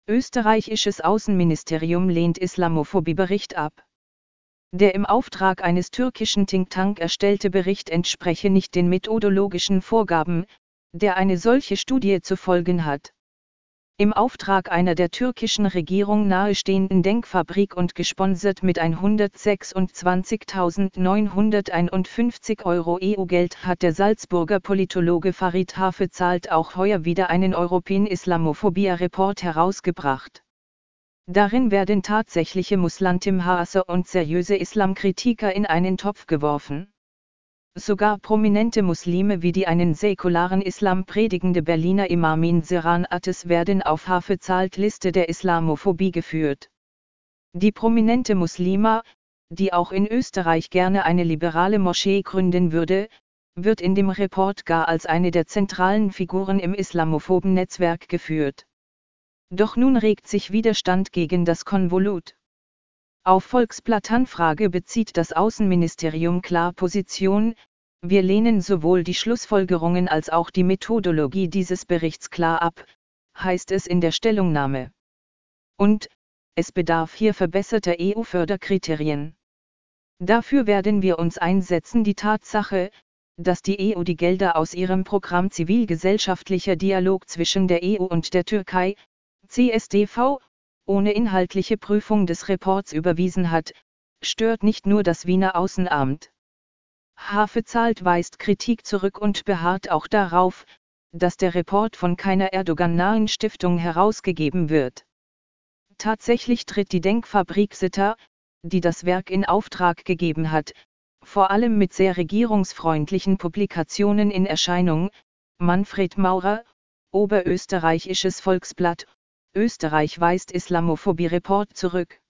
Österreichisches Außenministerium lehnt Islamophobie-Bericht ab. Der im Auftrag eines türkischen Think Tank erstellte Bericht entspreche nicht den methodologischen Vorgaben, der eine solche Studie zu folgen hat. Im Auftrag einer der türkischen Regierung nahestehenden Denkfabrik und gesponsert mit 126.951 Euro EU-Geld hat der Salzburger Politologe Farid Hafezalp auch heuer wieder einen European Islamophobia Report herausgebracht. Darin werden tatsächliche Muslimhasser und seriöse Islamkritiker in einen Topf geworfen. Sogar prominente Muslime wie die einen säkularen Islam predigende Berliner Imamin Seyran Ateş werden auf Hafezalps Liste der Islamophobie geführt. Die prominente Muslima, die auch in Österreich gerne eine liberale Moschee gründen würde, wird in dem Report gar als eine der zentralen Figuren im islamophoben Netzwerk geführt. Doch nun regt sich Widerstand gegen das Konvolut. Auf Volksblatt-Anfrage bezieht das Außenministerium klar Position: Wir lehnen sowohl die Schlussfolgerungen als auch die Methodologie dieses Berichts klar ab, heißt es in der Stellungnahme. Und, es bedarf hier verbesserter EU-Förderkriterien. Dafür werden wir uns einsetzen. Die Tatsache, dass die EU die Gelder aus ihrem Programm Zivilgesellschaftlicher Dialog zwischen der EU und der Türkei, CSDV, ohne inhaltliche Prüfung des Reports überwiesen hat, stört nicht nur das Wiener Außenamt. Hafezalp weist Kritik zurück und beharrt auch darauf, dass der Report von keiner Erdogan-nahen Stiftung herausgegeben wird. Tatsächlich tritt die Denkfabrik Sitter, die das Werk in Auftrag gegeben hat, vor allem mit sehr regierungsfreundlichen Publikationen in Erscheinung. Manfred Maurer, Oberösterreichisches Volksblatt: Österreich weist Islamophobie-Report zurück.